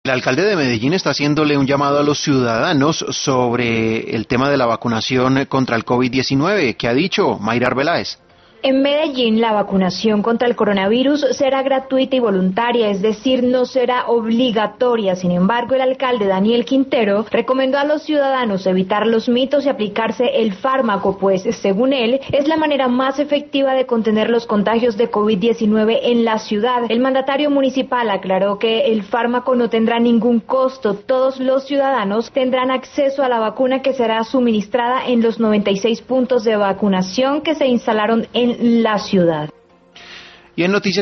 El alcalde de Medellín está haciéndole un llamado a los ciudadanos sobre el tema de la vacunación contra el COVID-19. ¿Qué ha dicho Mayra Arbeláez? En Medellín, la vacunación contra el coronavirus será gratuita y voluntaria, es decir, no será obligatoria. Sin embargo, el alcalde Daniel Quintero recomendó a los ciudadanos evitar los mitos y aplicarse el fármaco, pues, según él, es la manera más efectiva de contener los contagios de COVID-19 en la ciudad. El mandatario municipal aclaró que el fármaco no tendrá ningún costo. Todos los ciudadanos tendrán acceso a la vacuna que será suministrada en los 96 puntos de vacunación que se instalaron en la ciudad. Y en noticias